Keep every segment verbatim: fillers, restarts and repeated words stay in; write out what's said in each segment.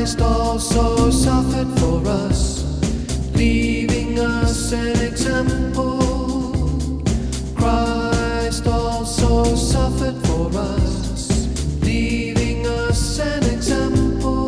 Christ also suffered for us, leaving us an example. Christ also suffered for us, leaving us an example.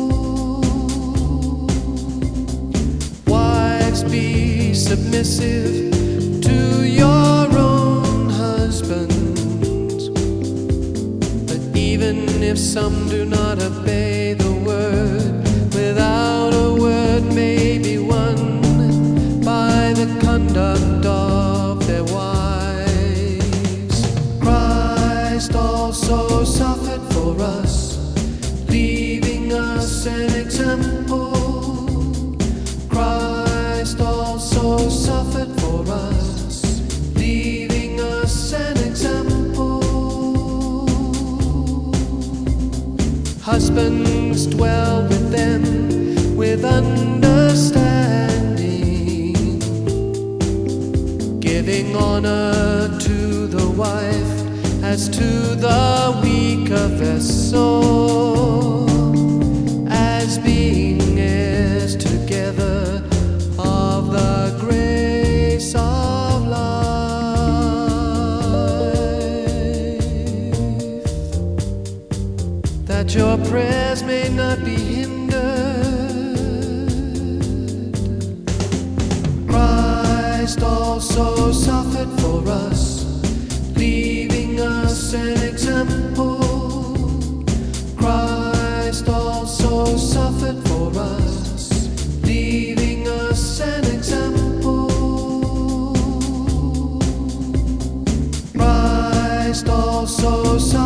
Wives, be submissive to your own husbands, but even if some do not obey the word, without a word may be won by the conduct of their wives. Christ also suffered for us, leaving us an example. Christ also suffered for us, leaving us an example. Husbands, dwell with them with understanding, giving honor to the wife as to the weaker vessel, as being heirs together of the grace of life, that your prayers may not be hindered. Christ also suffered for us, leaving us an example. Christ also suffered for us, leaving us an example. Christ also suffered